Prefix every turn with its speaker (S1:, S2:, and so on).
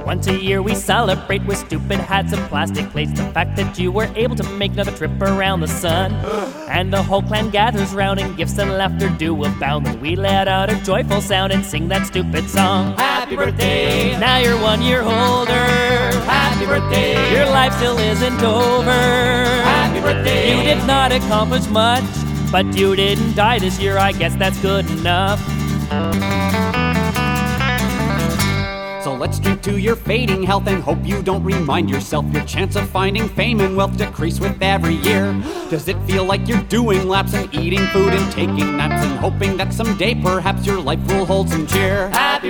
S1: Once a year we celebrate with stupid hats and plastic plates. The fact that you were able to make another trip around the sun. And the whole clan gathers round and gifts and laughter do abound. And we let out a joyful sound and sing that stupid song. Happy birthday! Now you're 1 year older. Happy birthday! Your life still isn't over. Happy birthday! You did not accomplish much, but you didn't die this year. I guess that's good enough.
S2: So let's drink to your fading health and hope you don't remind yourself your chance of finding fame and wealth decrease with every year. Does it feel like you're doing laps and eating food and taking naps and hoping that someday perhaps your life will hold some cheer? Happy